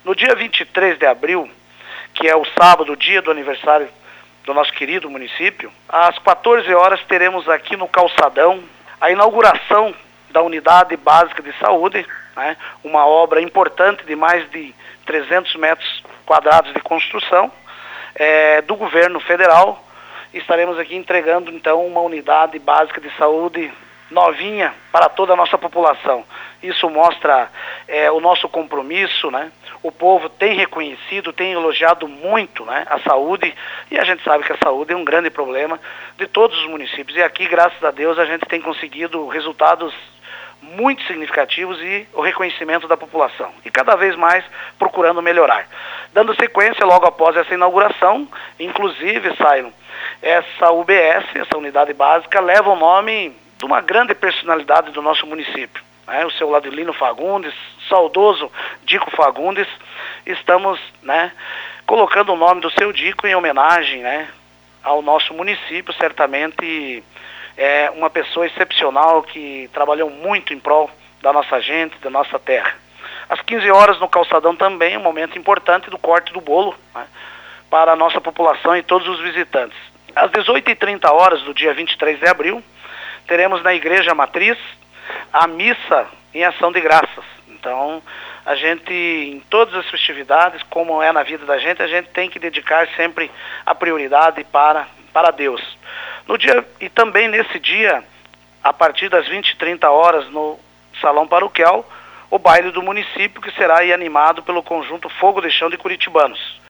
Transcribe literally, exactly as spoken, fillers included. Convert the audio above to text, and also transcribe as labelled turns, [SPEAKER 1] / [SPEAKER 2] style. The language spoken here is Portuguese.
[SPEAKER 1] No dia vinte e três de abril, que é o sábado, dia do aniversário do nosso querido município, às quatorze horas teremos aqui no Calçadão a inauguração da Unidade Básica de Saúde, né, uma obra importante de mais de trezentos metros quadrados de construção é, do governo federal. Estaremos aqui entregando então uma unidade básica de saúde novinha para toda a nossa população. Isso mostra é, o nosso compromisso, né? O povo tem reconhecido, tem elogiado muito, né, a saúde, e a gente sabe que a saúde é um grande problema de todos os municípios. E aqui, graças a Deus, a gente tem conseguido resultados muito significativos e o reconhecimento da população. E cada vez mais procurando melhorar. Dando sequência, logo após essa inauguração, inclusive, Sailon, essa U B S, essa unidade básica, leva o nome de uma grande personalidade do nosso município, né? O seu Ladilino Fagundes, saudoso Dico Fagundes. Estamos, né, colocando o nome do seu Dico em homenagem, né, ao nosso município. Certamente é uma pessoa excepcional que trabalhou muito em prol da nossa gente, da nossa terra. Às quinze horas no Calçadão também, um momento importante do corte do bolo, né, para a nossa população e todos os visitantes. Às dezoito e trinta horas do dia vinte e três de abril, teremos na Igreja Matriz a missa em ação de graças. Então, a gente, em todas as festividades, como é na vida da gente, a gente tem que dedicar sempre a prioridade para, para Deus. No dia, e também nesse dia, a partir das vinte e trinta horas, no Salão Paroquial, o baile do município, que será aí animado pelo conjunto Fogo de Chão de Curitibanos.